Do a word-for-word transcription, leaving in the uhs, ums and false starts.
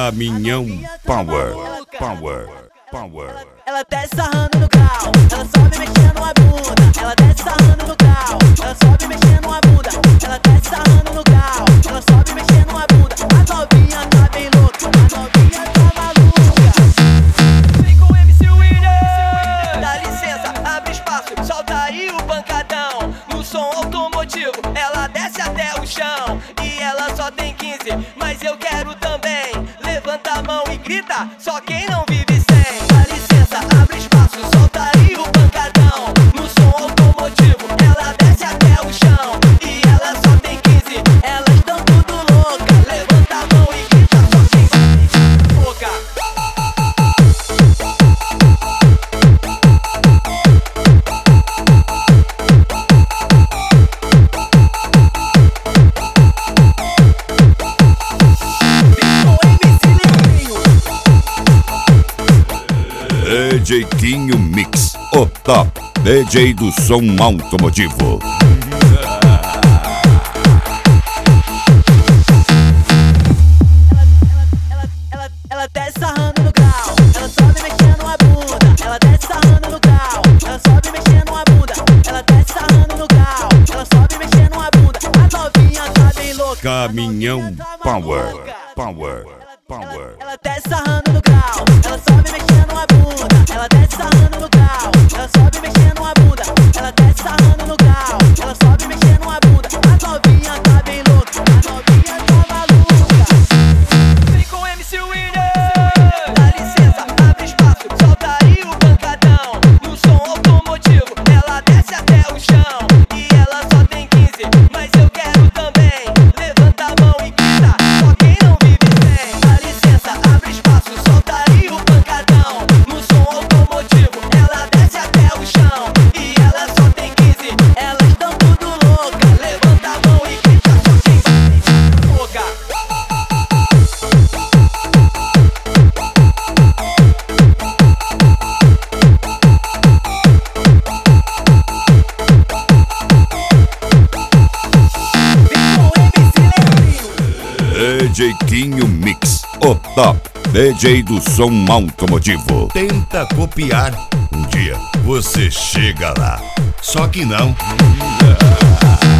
Caminhão Power, Power, Power. Ela desce sarrando no grau, ela sobe mexendo a bunda. Ela desce sarrando no grau, ela sobe mexendo a bunda. Ela desce sarrando no grau, ela sobe mexendo a bunda. A novinha tá bem louca, a novinha tá maluca. Vem com o M C Winner. Dá licença, abre espaço, solta aí o pancadão. No som automotivo, ela desce até o chão. E ela só tem quinze, mas eu quero também. Levanta a mão e grita, só quem não vive sem. Dá licença, abre espaço, solta aí o pancadão. No som automotivo, ela desce até o chão. E ela só tem quinze, elas tão tudo louca. Levanta a mão e grita, só quem vive louca. D J Quinho Mix, o top D J do som automotivo. Ela, ela, ela desce sarrando no grau, ela sobe mexendo a bunda. Ela desce sarrando no grau, ela sobe mexendo a bunda. Ela desce sarrando no grau, ela sobe mexendo a bunda. A novinha tá bem louca. Caminhão Power, Power, Power. Ela desce sarrando no grau, ela sobe mexendo a bunda. Ela desce sarrando no grau, ela sobe mexendo a bunda. Ela desce sarrando no grau, ela sobe mexendo a bunda. A novinha tá bem louca, a novinha tá maluca. Vem com o M C Winner. Dá licença, abre espaço, solta aí o pancadão. No som automotivo, ela desce até o chão. E ela só tem quinze, mas eu quero também. Levanta a mão e grita, só quem não vive sem. Dá licença, abre espaço, solta aí o pancadão. No som automotivo, ela desce até o chão. E ela só tem quinze, elas tão tudo louca. Levanta a mão e grita, só quem vive louca. D J Quinho Mix, o top D J do som automotivo. Tenta copiar, um dia você chega lá. Só que não.